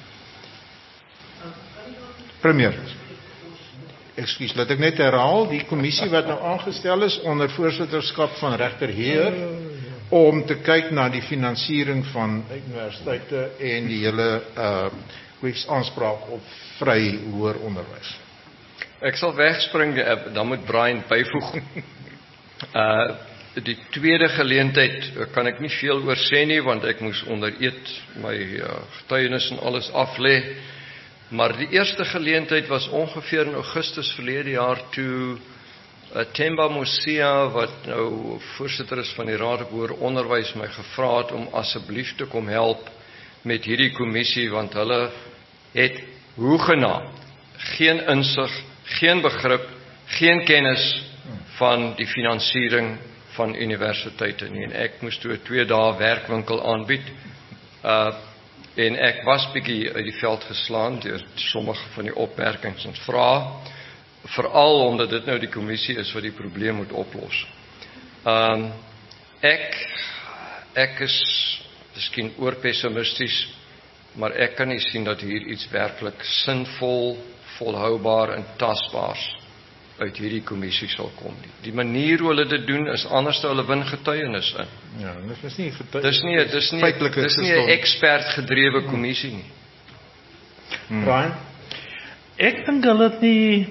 S1: Premier. Ekskuus, laat ek net herhaal, die kommissie wat nou aangestel is onder voorsitterskap van regter Heer om te kyk na die finansiering van universiteite en die hele uh, kwessie aanspraak op vry hoër onderwys.
S3: Ek sal wegspring, dan moet Brian byvoeg. Uh, die tweede geleentheid kan ek nie veel oor sê nie, want ek moes onder eed my uh, getuienis en alles aflê. Maar die eerste geleentheid was ongeveer in Augustus verlede jaar toe uh, Themba Mosia, wat nou voorsitter is van die Raad op Hoër Onderwys, my gevra het om asseblief te kom help met hierdie kommissie, want hulle het hoegenaamd geen insig, geen begrip, geen kennis van die finansiering van universiteite nie. En ek moes toe 'n twee dae werkwinkel aanbied. Uh, en ek was bietjie uit die veld geslaan deur sommige van die opmerkings en vrae, veral omdat dit nou die kommissie is wat die probleem moet oplos. Um, ek ek is miskien oorpessimisties, maar ek kan nie sien dat hier iets werklik sinvol, volhoubaar en tasbaars uit hierdie kommissie sal kom nie. Die manier hoe hulle dit doen is anders dan hulle win getuienis in.
S1: Ja, dit is nie getuienis.
S3: Dis nie, dis nie, dis nie 'n ekspert gedrewe kommissie nie.
S1: Hmm. Brian,
S2: ek dink hulle het nie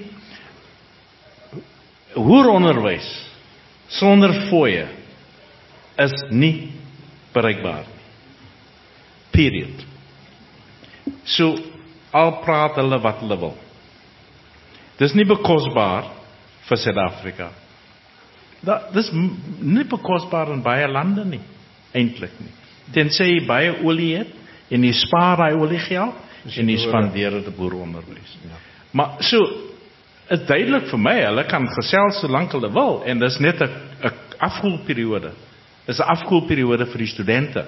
S2: hoër onderwys sonder fooie is nie bereikbaar nie. Period. So al praat hulle wat hulle wil. Dis nie bekosbaar vir Suid-Afrika. Dis nie bekosbaar in baie lande nie, eintlik nie. Tensy jy baie olie het en jy spaar daai oliegeld en jy spandeer dit op boeronderwys. Ja. Maar so is duidelik vir my, hulle kan gesels solank hulle wil en dis net 'n 'n afkoelperiode. Dis 'n afkoelperiode vir die studente.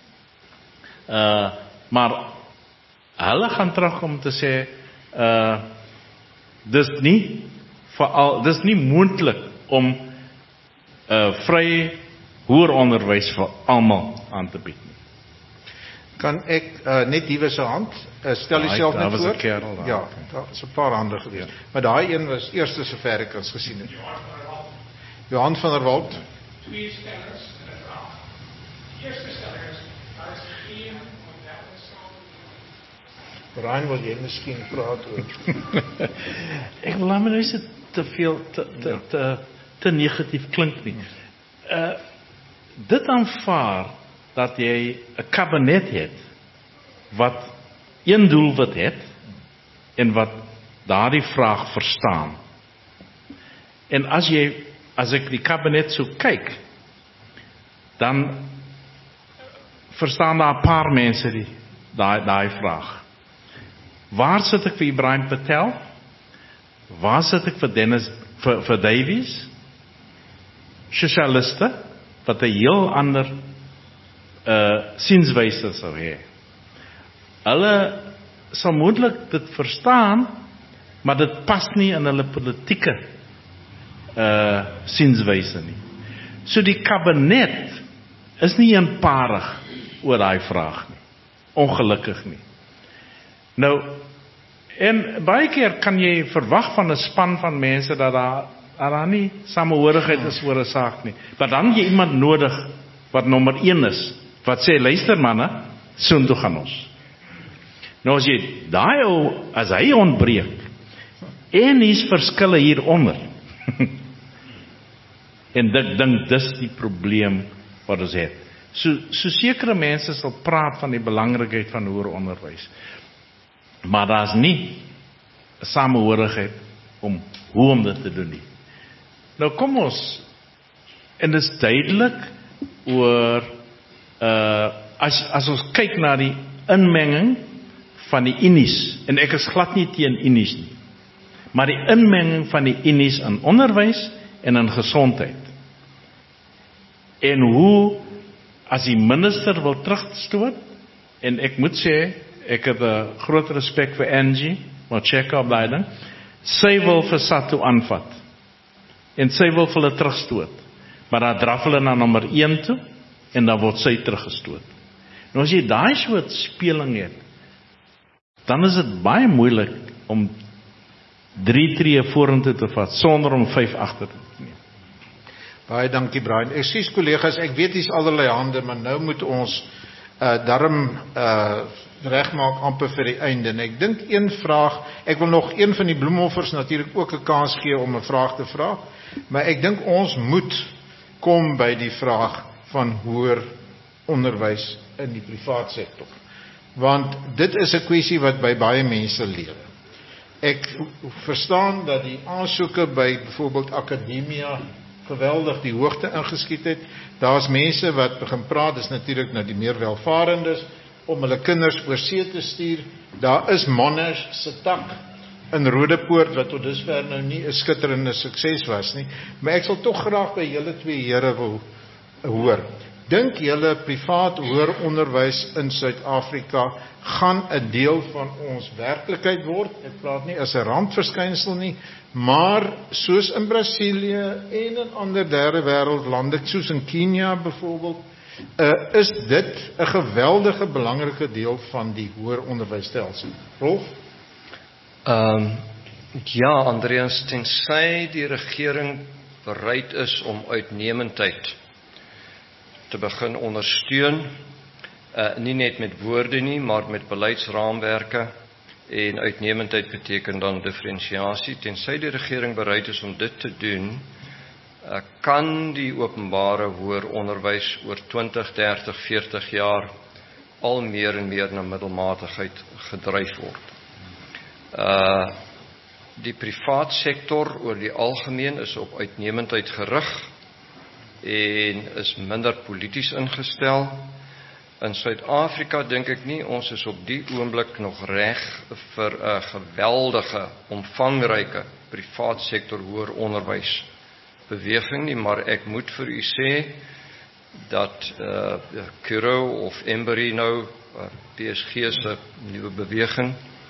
S2: Uh maar hulle gaan terug om te sê uh dis nie veral dis nie moontlik om uh vry hoër onderwys vir almal aan te bied nie.
S1: Kan ek uh, net hiewe se hand uh, stel jouself net voor?
S2: Kerel,
S1: ja, daar is 'n paar hande gewees. Ja. Maar daai een was eerste sover ek ons gesien het. Johan van der Walt.
S4: Twee stellers en 'n vraag. Die eerste stelling is daar is geen moderne samelewing.
S1: Brian, wil jy miskien praat oor?
S2: Ek wil hom nou se te veel te te, ja. te te negatief klink nie. Uh dit aanvaar dat jy 'n kabinet het wat een doelwit het en wat daardie vraag verstaan. En as jy as ek die kabinet so kyk, dan verstaan daar 'n paar mense die daai daai vraag. Waar sit ek vir Ibrahim Patel? Waar sit ek vir Dennis vir, vir Davies? Sosialiste wat 'n heel ander uh sienswyse sou hê. Hulle sal moontlik dit verstaan, maar dit pas nie in hulle politieke uh sienswyse nie. So die kabinet is nie eenparig oor daai vraag nie. Ongelukkig nie. Nou, en baie keer kan jy verwag van 'n span van mense dat daar dat daar nie samehorigheid is oor 'n saak nie. Maar dan het jy iemand nodig wat nommer een is, wat sê luister manne, soontoe gaan ons. Nou as jy daai ou as hy ontbreek en hier's verskille hieronder. En ek dink dis die probleem wat ons het. So so sekere mense sal praat van die belangrikheid van hoër onderwys. Maar daar's nie 'n samehorigheid om hoe om dit te doen nie. Nou kom ons, en dit is duidelik oor uh as as ons kyk na die inmenging van die unies, en ek is glad nie teen unies nie, maar die inmenging van die unies in onderwys en in gesondheid. En hoe as die minister wil terugstoot, en ek moet sê ek het 'n groot respek vir Angie, maar check op daai ding. Sy wil vir SATU aanvat. En sy wil vir hulle terugstoot. Maar dan draf hulle na nommer een toe en dan word sy teruggestoot. Nou as jy daai soort speling het, dan is dit baie moeilik om drie tree vorentoe te vat sonder om vyf agter te neem.
S1: Baie dankie Brian. Ekskuus kollegas, ek weet hier's allerlei hande, maar nou moet ons uh darm uh regmaak amper vir die einde. En ek dink een vraag, ek wil nog een van die bloemoffers natuurlik ook 'n kans gee om 'n vraag te vra, maar ek dink ons moet kom by die vraag van hoër onderwys in die privaat sektor. Want dit is 'n kwessie wat by baie mense lewe. Ek verstaan dat die aansoeke by byvoorbeeld Akademia geweldig die hoogte ingeskiet het. Daar's mense wat begin praat, dis natuurlik nou die meer welvarendes, om hulle kinders oor see te stuur. Daar is Monash se tak in Rodepoort, wat tot dusver nou nie 'n skitterende sukses was nie, maar ek sal tog graag by julle twee here wil hoor. Dink julle privaat hoër onderwys in Suid-Afrika gaan 'n deel van ons werklikheid word? Ek praat nie as 'n randverskynsel nie, maar soos in Brasilië en in ander derde wêreld lande, soos in Kenia byvoorbeeld, uh, is dit 'n geweldige belangrike deel van die hoër onderwysstelsel. Rolf?
S3: Ehm um, ja, Andreas, tensy die regering bereid is om uitnemendheid te begin ondersteun, uh, nie net met woorde nie, maar met beleidsraamwerke, en uitnemendheid beteken dan diferensiasie. Tensy die regering bereid is om dit te doen, uh, kan die openbare hoër onderwys oor twintig, dertig, veertig jaar al meer en meer na middelmatigheid gedryf word. Uh, die privaat sektor oor die algemeen is op uitnemendheid gerig en is minder polities ingestel. In Suid-Afrika dink ek nie, ons is op die oomblik nog reg vir 'n geweldige, omvangryke privaat sektor hoër onderwys beweging nie, maar ek moet vir u sê dat uh, Curro of Embry nou, uh, P S G se nuwe beweging,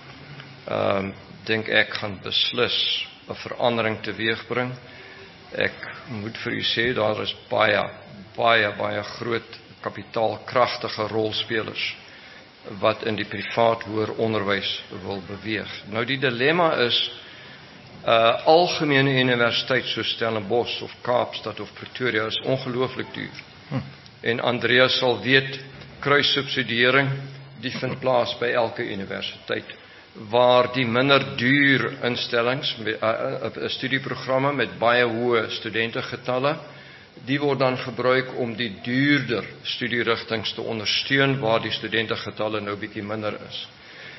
S3: um, dink ek gaan beslis 'n verandering teweegbring. Ek moet vir u sê, daar is baie, baie, baie groot kapitaalkragtige rolspelers wat in die privaat hoër onderwys wil beweeg. Nou die dilemma is, uh, algemene universiteit soos Stellenbosch of Kaapstad of Pretoria is ongelooflik duur. Hm. En Andreas sal weet, kruissubsidiering, die vind plaas by elke universiteit, waar die minder duur instellings, uh, uh, studieprogramme met baie hoë studentegetalle, die word dan gebruik om die duurder studierigtings te ondersteun, waar die studentegetalle nou bietjie minder is.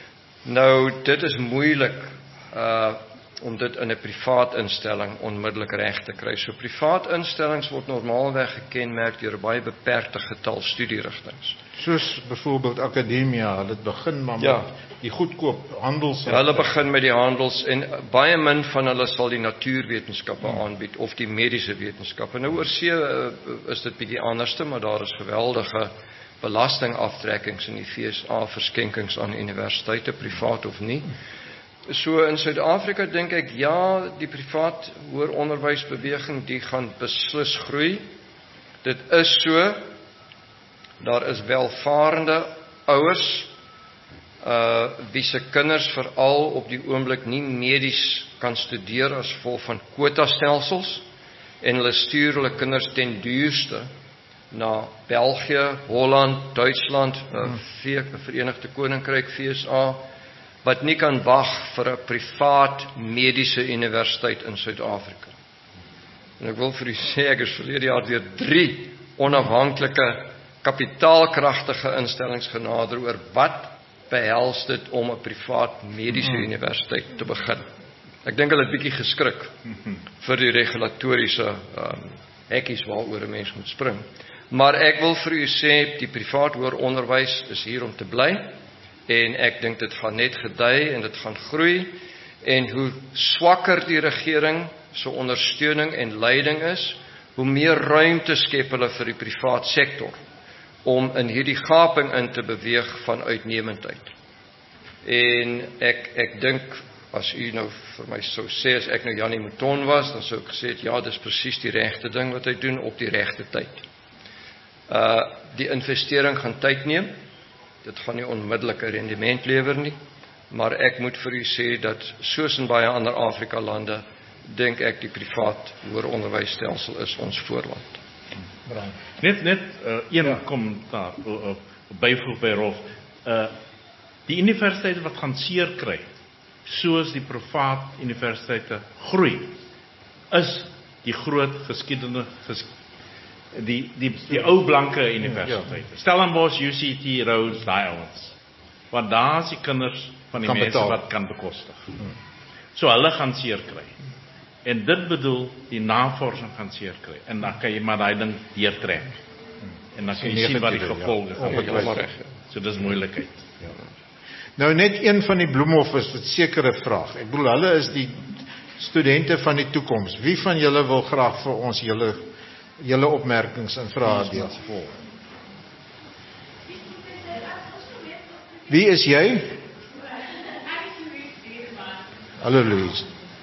S3: Nou, dit is moeilik uh, om dit in 'n privaat instelling onmiddellik reg te kry. So privaat instellings word normaalweg gekenmerk deur 'n baie beperkte getal studierigtings.
S1: Soos byvoorbeeld Akademia, hulle begin maar
S3: ja.
S1: met die goedkoop handels.
S3: Ja, hulle begin met die handels en baie min van hulle sal die natuurwetenskappe hmm. aanbied of die mediese wetenskappe. Nou oor see uh, is dit bietjie anderste, maar daar is geweldige belastingaftrekkings in die V S A, verskenkings aan universiteite, privaat of nie. So in Suid-Afrika dink ek, ja, die privaat hoër onderwysbeweging, die gaan beslis groei. Dit is so, daar is welvarende ouers, uh, wie se kinders veral op die oomblik nie medies kan studeer as gevolg van kwotastelsels, en hulle stuur hulle kinders ten duurste na België, Holland, Duitsland, uh, Verenigde Koninkryk, V S A, wat nie kan wag vir 'n privaat mediese universiteit in Suid-Afrika. En ek wil vir u sê, ek is verlede jaar deur drie onafhanklike, kapitaalkragtige instellings genader oor wat behels dit om 'n privaat mediese mm-hmm. universiteit te begin. Ek dink hulle het bietjie geskrik mm-hmm. vir die regulatoriese um, hekkies waaroor 'n mens moet spring. Maar ek wil vir u sê, die privaat hoër onderwys is hier om te bly. En ek dink dit gaan net gedei en dit gaan groei. En hoe swakker die regering se ondersteuning en leiding is, hoe meer ruimte skep hulle vir die privaat sektor om in hierdie gaping in te beweeg van uitnemendheid. En ek ek dink, as u nou vir my sou sê, as ek nou Janie Mouton was, dan sou ek gesê het, ja, dis presies die regte ding wat hy doen op die regte tyd. Uh, die investering gaan tyd neem. Dit gaan nie onmiddellik 'n rendement lewer nie, maar ek moet vir u sê dat soos in baie ander Afrika lande, dink ek die privaat hoër onderwysstelsel is ons voorland.
S2: Net net uh, een ja. kommentaar uh, uh, byvoeg by Rolf. Uh, die universiteite wat gaan seer kry, soos die privaat universiteite groei, is die groot geskiedenis ges, die die die ou blanke universiteite. Ja. Stellenbosch, U C T, Rhodes, daai ouens. Want daar is die kinders van die
S1: kan
S2: mense
S1: betaal.
S2: wat kan bekostig. Hmm. So hulle gaan seer kry. En dit bedoel die navorsing gaan seer kry. En dan kan jy maar daai ding deurtrek. En dan kan jy sien wat die gevolge gaan wees. So dis moeilikheid.
S1: Ja. Nou net een van die Bloemhoffers wat sekere vraag. Ek bedoel hulle is die studente van die toekoms. Wie van julle wil graag vir ons julle julle opmerkings en vrae deel? Wie is jy? Hallo Louise.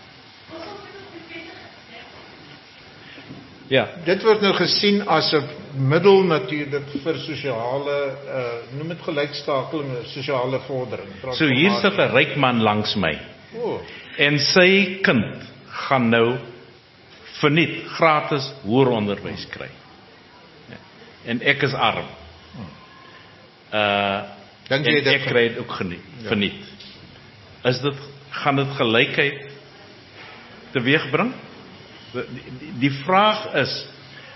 S2: Ja,
S1: dit word nou gesien as 'n middel natuurlik vir sosiale uh, noem dit gelykskakeling, sosiale vordering.
S2: So hier sit 'n ryk man langs my.
S1: Oh.
S2: En sy kind gaan nou verniet gratis hoëronderwys kry. Ja. En ek is arm. Uh
S1: Dink
S2: en
S1: jy dit
S2: ek kry dit ook geniet, ja. verniet. Is dit gaan dit gelykheid teweegbring? Die, die, die vraag is,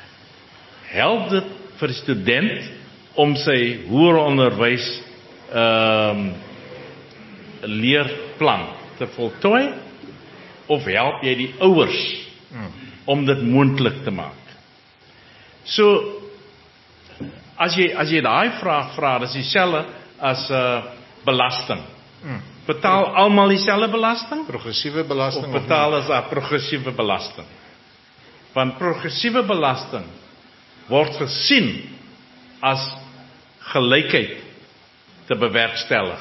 S2: help dit vir die student om sy hoëronderwys ehm um, leerplan te voltooi, of help jy die ouers hmm. om dit moontlik te maak? So as jy as jy daai vraag vra, dis dieselfde as 'n uh, belasting. Hmm. Betaal almal dieselfde belasting?
S1: Progressiewe belasting
S2: of betaal as 'n progressiewe belasting? Want progressiewe belasting word gesien as gelykheid te bewerkstellig.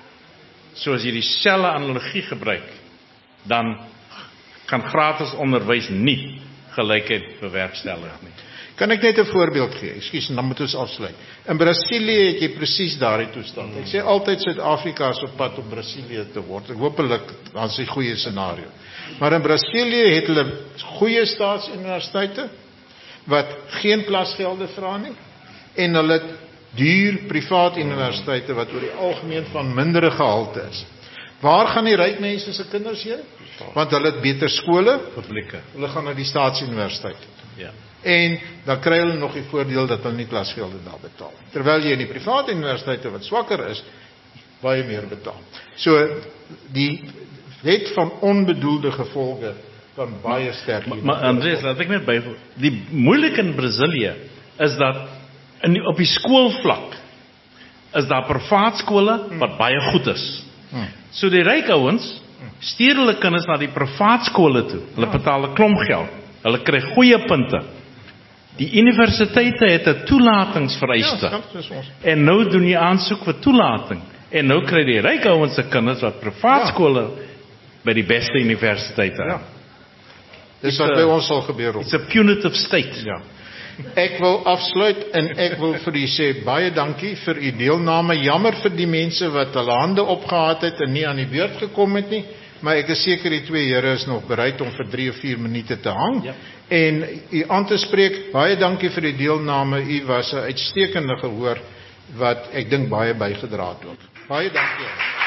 S2: So as jy dieselfde analogie gebruik, dan kan gratis onderwys nie gelykheid bewerkstellig nie.
S1: Kan ek net 'n voorbeeld gee? Ekskuus, dan moet ons afsluit. In Brasilië het jy presies daardie toestand. Ek sê altyd Suid-Afrika is op pad om Brasilië te word. Ek hopelik dan is 'n goeie scenario. Maar in Brasilië het hulle goeie staatsuniversiteite wat geen klasgelde vra nie, en hulle het duur privaat universiteite wat oor die algemeen van mindere gehalte is. Waar gaan die ryk mense se kinders heen? Want hulle het beter skole,
S2: publieke.
S1: Hulle gaan na die staatsuniversiteit.
S2: Ja.
S1: En dan kry hulle nog die voordeel dat hulle nie klasgelde daar betaal. Terwyl jy in die private universiteite wat swakker is, baie meer betaal. So die wet van onbedoelde gevolge kan baie sterk.
S2: Maar, maar Andreas, laat ek net byvoeg. Die moeilik in Brasilië is dat in die, op die skoolvlak is daar privaat skole wat baie goed is. Hmm. So die ryk ouens stuur hulle kinders na die privaat skole toe. Hulle betaal 'n klomp geld. Hulle kry goeie punte. Die universiteite het 'n toelatingsvereiste.
S1: Ja,
S2: en nou doen jy aansoek vir toelating. En nou kry die ryk ouens se kinders wat privaat ja. skole by die beste universiteite.
S1: Ja. Dis wat by ons sal gebeur.
S2: It's a punitive state.
S1: Ja. Ek wil afsluit en ek wil vir u sê baie dankie vir u deelname. Jammer vir die mense wat hulle hande opgehaat het en nie aan die beurt gekom het nie, maar ek is seker die twee here is nog bereid om vir drie of vier minute te hang. Ja. En u aan te spreek. Baie dankie vir die deelname. U was 'n uitstekende gehoor wat ek dink baie bygedra het ook. Baie dankie.